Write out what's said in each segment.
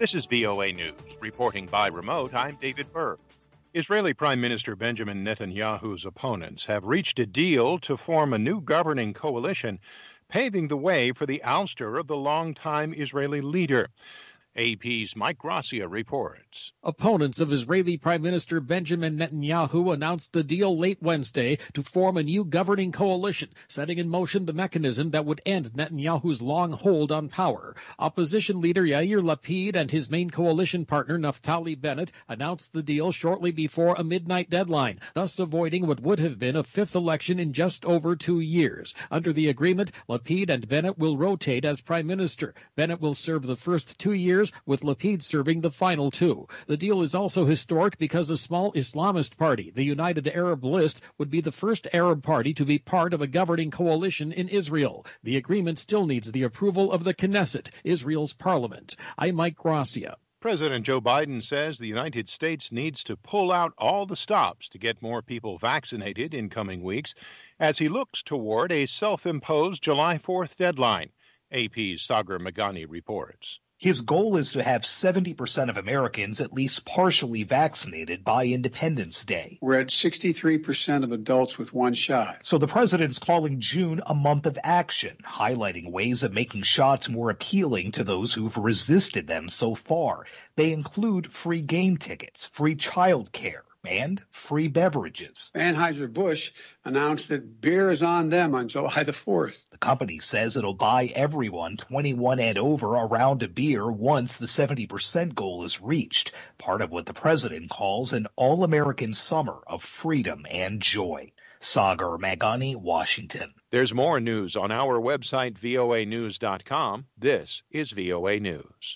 This is VOA News. Reporting by remote, I'm David Berg. Israeli Prime Minister Benjamin Netanyahu's opponents have reached a deal to form a new governing coalition, paving the way for the ouster of the longtime Israeli leader. AP's Mike Gracia reports. Opponents of Israeli Prime Minister Benjamin Netanyahu announced the deal late Wednesday to form a new governing coalition, setting in motion the mechanism that would end Netanyahu's long hold on power. Opposition leader Yair Lapid and his main coalition partner Naftali Bennett announced the deal shortly before a midnight deadline, thus avoiding what would have been a fifth election in just over 2 years. Under the agreement, Lapid and Bennett will rotate as prime minister. Bennett will serve the first 2 years, with Lapid serving the final 2. The deal is also historic because a small Islamist party, the United Arab List, would be the first Arab party to be part of a governing coalition in Israel. The agreement still needs the approval of the Knesset, Israel's parliament. I'm Mike Gracia. President Joe Biden says the United States needs to pull out all the stops to get more people vaccinated in coming weeks as he looks toward a self-imposed July 4th deadline. AP's Sagar Meghani reports. His goal is to have 70% of Americans at least partially vaccinated by Independence Day. We're at 63% of adults with one shot. So the president's calling June a month of action, highlighting ways of making shots more appealing to those who've resisted them so far. They include free game tickets, free child care, and free beverages. Anheuser-Busch announced that beer is on them on July the 4th. The company says it'll buy everyone 21 and over a round of beer once the 70% goal is reached, part of what the president calls an all-American summer of freedom and joy. Sagar Meghani, Washington. There's more news on our website, voanews.com. This is VOA News.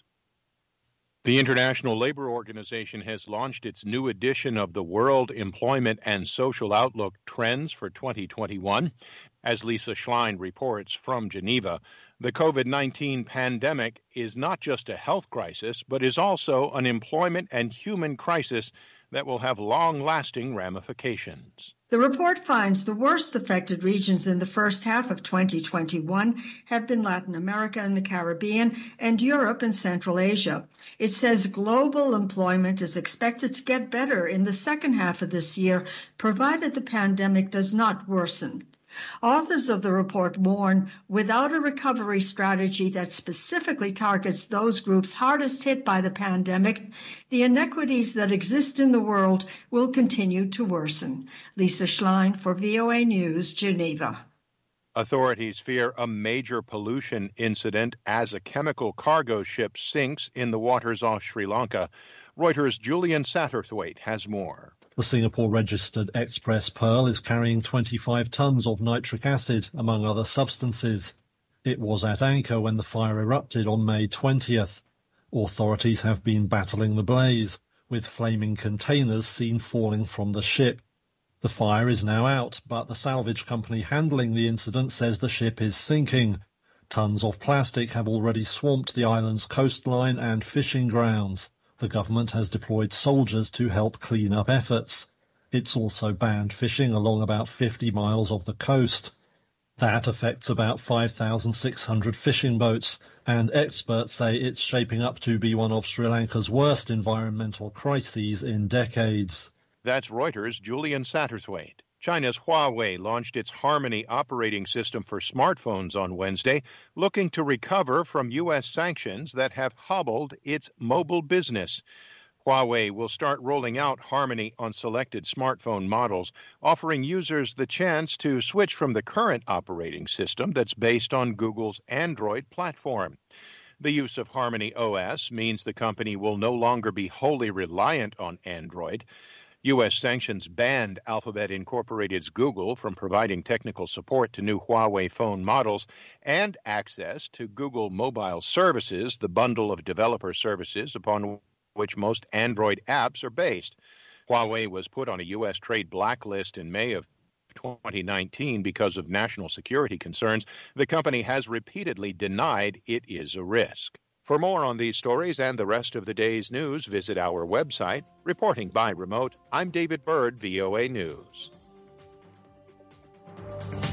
The International Labor Organization has launched its new edition of the World Employment and Social Outlook Trends for 2021. As Lisa Schlein reports from Geneva, the COVID-19 pandemic is not just a health crisis, but is also an employment and human crisis that will have long-lasting ramifications. The report finds the worst affected regions in the first half of 2021 have been Latin America and the Caribbean and Europe and Central Asia. It says global employment is expected to get better in the second half of this year, provided the pandemic does not worsen. Authors of the report warn, without a recovery strategy that specifically targets those groups hardest hit by the pandemic, the inequities that exist in the world will continue to worsen. Lisa Schlein for VOA News, Geneva. Authorities fear a major pollution incident as a chemical cargo ship sinks in the waters off Sri Lanka. Reuters' Julian Satterthwaite has more. The Singapore-registered Express Pearl is carrying 25 tons of nitric acid, among other substances. It was at anchor when the fire erupted on May 20th. Authorities have been battling the blaze, with flaming containers seen falling from the ship. The fire is now out, but the salvage company handling the incident says the ship is sinking. Tons of plastic have already swamped the island's coastline and fishing grounds. The government has deployed soldiers to help clean up efforts. It's also banned fishing along about 50 miles of the coast. That affects about 5,600 fishing boats, and experts say it's shaping up to be one of Sri Lanka's worst environmental crises in decades. That's Reuters' Julian Satterthwaite. China's Huawei launched its Harmony operating system for smartphones on Wednesday, looking to recover from U.S. sanctions that have hobbled its mobile business. Huawei will start rolling out Harmony on selected smartphone models, offering users the chance to switch from the current operating system that's based on Google's Android platform. The use of Harmony OS means the company will no longer be wholly reliant on Android. U.S. sanctions banned Alphabet Incorporated's Google from providing technical support to new Huawei phone models and access to Google Mobile Services, the bundle of developer services upon which most Android apps are based. Huawei was put on a U.S. trade blacklist in May of 2019 because of national security concerns. The company has repeatedly denied it is a risk. For more on these stories and the rest of the day's news, visit our website. Reporting by remote, I'm David Bird, VOA News.